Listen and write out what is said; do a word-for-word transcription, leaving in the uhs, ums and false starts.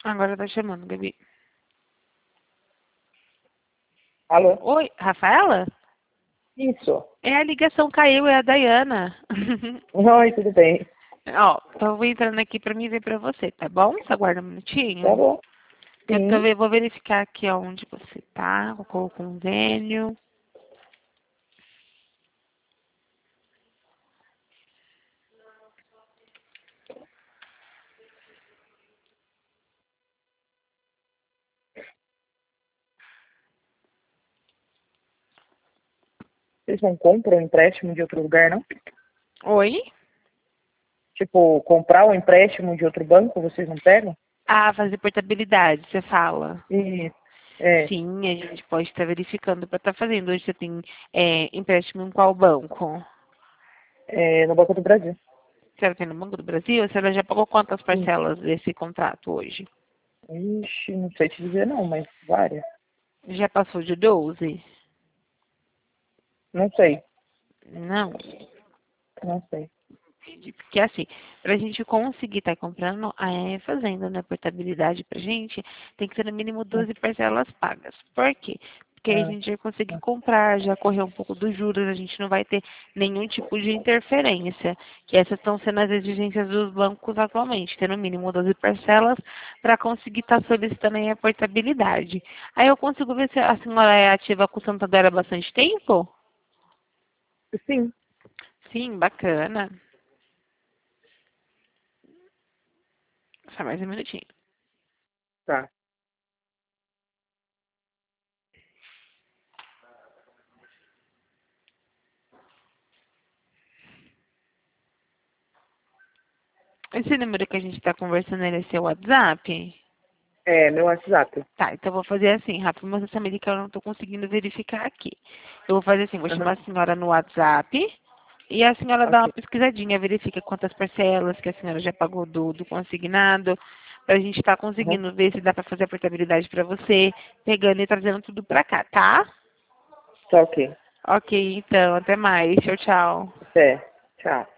Agora tá chamando, Gabi. Alô? Oi, Rafaela? Isso. É, a ligação caiu, é a Dayana. Oi, tudo bem? Ó, tô entrando aqui pra me ver pra você, tá bom? Você aguarda um Tá minutinho. bom. Eu tô, Sim. ve- vou verificar aqui onde você tá, qual o convênio. Vocês não compram empréstimo de outro lugar, não? Oi? Tipo, comprar um empréstimo de outro banco, vocês não pegam? Ah, fazer portabilidade, você fala. Isso. É, Sim, a gente pode estar verificando para estar fazendo. Hoje você tem é, empréstimo em qual banco? é no Banco do Brasil. A senhora tem no Banco do Brasil? A senhora já pagou quantas Sim. parcelas desse contrato hoje? Ixi, não sei te dizer não, mas várias. Já passou de doze? Não sei. Não. Não sei. Entendi. Porque assim, para a gente conseguir estar comprando, é, fazendo né, portabilidade para a gente, tem que ser no mínimo Hum, doze parcelas pagas. Por quê? Porque aí a ah, gente vai conseguir ah. comprar, já correr um pouco dos juros, a gente não vai ter nenhum tipo de interferência. Que essas estão sendo as exigências dos bancos atualmente, ter no mínimo doze parcelas para conseguir estar solicitando aí a portabilidade. Aí eu consigo ver se a senhora é ativa com o Santander há bastante tempo? Sim. Sim, bacana. Só mais um minutinho. Tá. Esse número que a gente está conversando, ele é seu WhatsApp? É, meu WhatsApp. Tá, então eu vou fazer assim, rápido, mas essa americana eu não estou conseguindo verificar aqui. Eu vou fazer assim, vou chamar Aham. a senhora no WhatsApp e a senhora dá uma Ok. pesquisadinha, verifica quantas parcelas que a senhora já pagou do, do consignado, para a gente estar Aham. conseguindo ver se dá para fazer a portabilidade para você, pegando e trazendo tudo para cá, tá? Tá ok. Ok, então, até mais. Tchau, tchau. Até. Tchau.